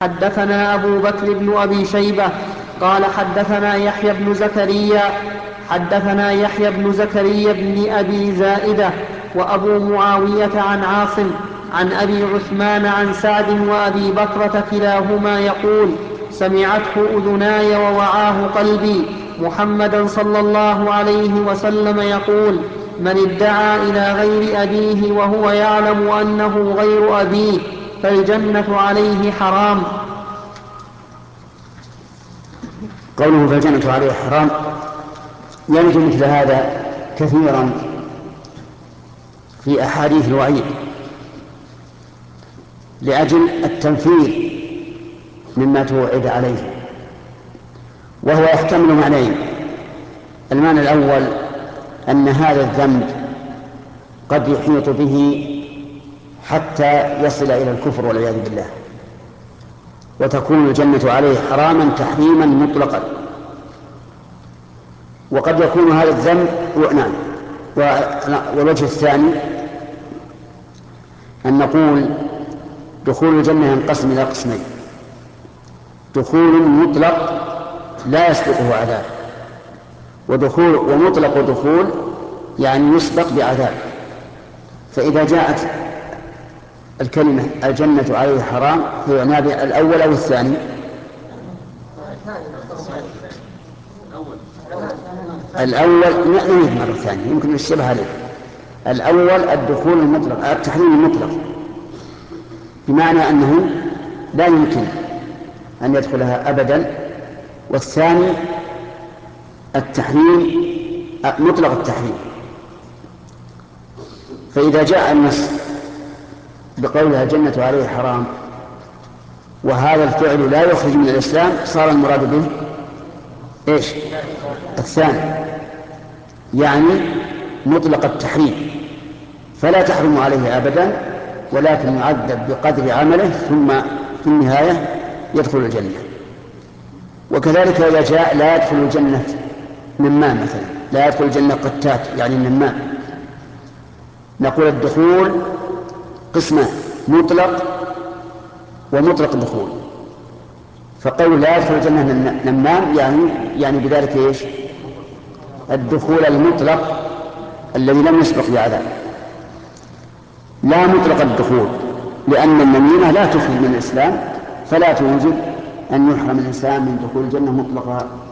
حدثنا أبو بكر بن أبي شيبة قال حدثنا يحيى بن زكريا بن أبي زائدة وأبو معاوية عن عاصم عن أبي عثمان عن سعد وأبي بكرة كلاهما يقول: سمعته أذناي ووعاه قلبي محمدا صلى الله عليه وسلم يقول: من ادعى إلى غير أبيه وهو يعلم أنه غير أبيه فالجنة عليه حرام. قوله فالجنة عليه حرام يرد مثل هذا كثيرا في أحاديث الوعيد لأجل التنفير مما توعد عليه، وهو يحتمل معنيين: المعنى الأول أن هذا الذنب قد يحيط به حتى يصل إلى الكفر والعياذ بالله، وتكون الجنة عليه حراما تحريما مطلقا. وقد يكون هذا الذنب نعم. والوجه الثاني أن نقول دخول الجنة ينقسم إلى قسمين: دخول مطلق لا يسبقه عذاب، ومطلق دخول يعني يسبق بعذاب. فإذا جاءت الكلمة الجنة عليه حرام فيعنى الأول أو الثاني؟ الأول. نعيد مرة ثانية يمكن الشبه عليه. الأول الدخول المطلق، التحريم المطلق، بمعنى أنه لا يمكن أن يدخلها أبدا. والثاني التحريم مطلق التحريم. فإذا جاء النص بقولها الجنة عليه حرام وهذا الفعل لا يخرج من الإسلام صار المراد به إيش؟ الثاني، يعني مطلق التحريم، فلا تحرم عليه أبدا ولكن يعذب بقدر عمله ثم في النهاية يدخل الجنة. وكذلك إذا جاء لا يدخل الجنة نمام مثلا، لا يدخل الجنة قتات يعني النمام، نقول الدخول قسمان: مطلق ومطلق دخول. فقول لا يدخل الجنة نمام يعني بذلك ايش؟ الدخول المطلق الذي لم يسبق بعذاب، لا مطلق الدخول، لأن النميمة لا تخرج من الإسلام، فلا توجب أن يحرم الإنسان من دخول الجنة